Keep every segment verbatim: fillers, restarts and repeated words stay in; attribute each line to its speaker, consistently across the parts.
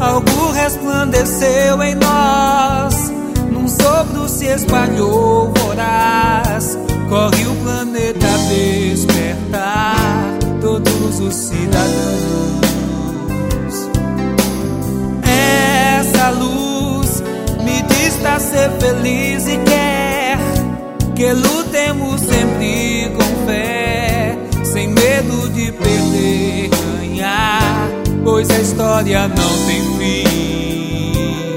Speaker 1: algo resplandeceu em nós, num sopro se espalhou voraz. Corre o planeta a despertar todos os cidadãos. Essa luz me diz pra ser feliz e quer que lutemos sempre com fé, sem medo de perder, ganhar, pois a história não tem fim.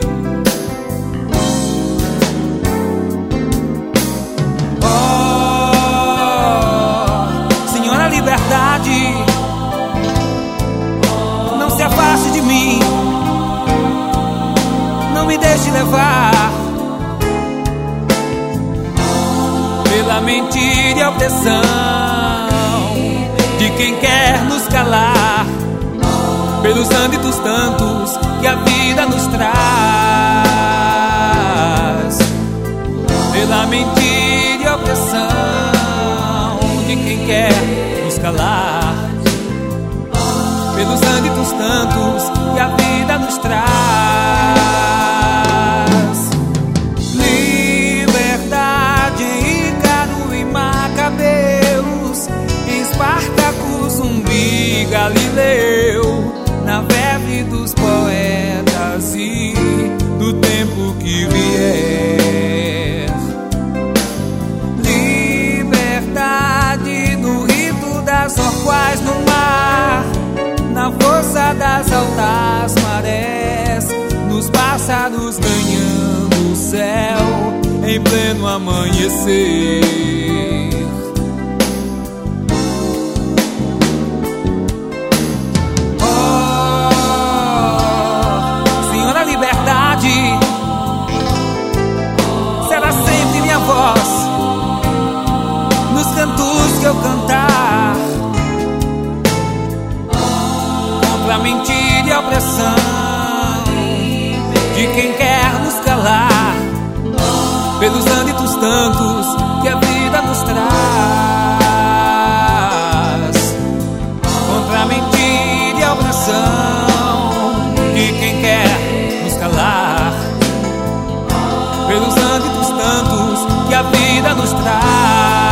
Speaker 1: Oh, Senhora Liberdade, não se afaste de mim, não me deixe levar pela mentira e opressão de quem quer nos calar, pelos âmbitos tantos que a vida nos traz, pela mentira e opressão de quem quer nos calar, pelos âmbitos tantos que a vida nos traz. Liberdade em Ícaro e Macabeus, em Espartaco, Zumbi, Galileu, na verve dos poetas e do tempo que vier. Liberdade no rito das orquais no mar, na força das altas marés, nos pássaros ganhando o céu em pleno amanhecer. Será sempre minha voz nos cantos que eu cantar, contra a mentira e a opressão de quem quer nos calar, pelos âmbitos tantos que a vida nos traz, contra a mentira e a opressão de quem quer nos calar, pelos âmbitos tantos que a vida nos traz.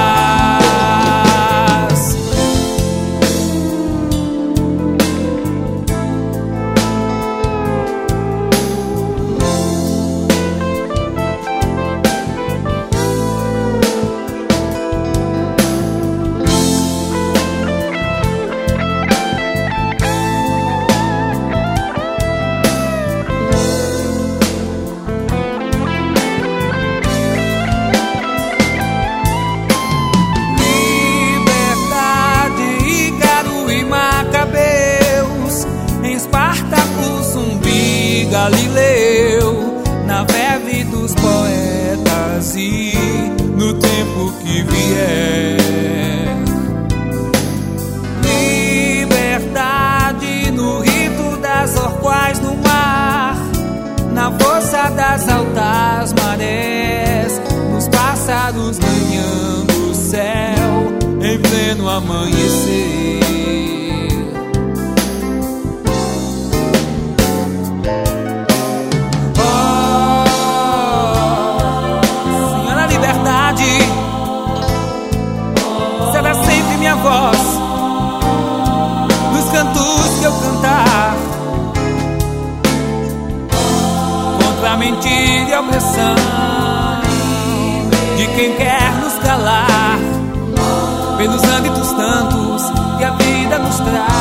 Speaker 1: Espartaco, Zumbi, Galileu, na verve dos poetas e no tempo que vier. Liberdade no rito das orquais no mar, na força das altas marés, nos pássaros ganhando o céu em pleno amanhecer. Será sempre minha voz nos cantos que eu cantar, contra a mentira e a opressão de quem quer nos calar, pelos âmbitos tantos que a vida nos traz.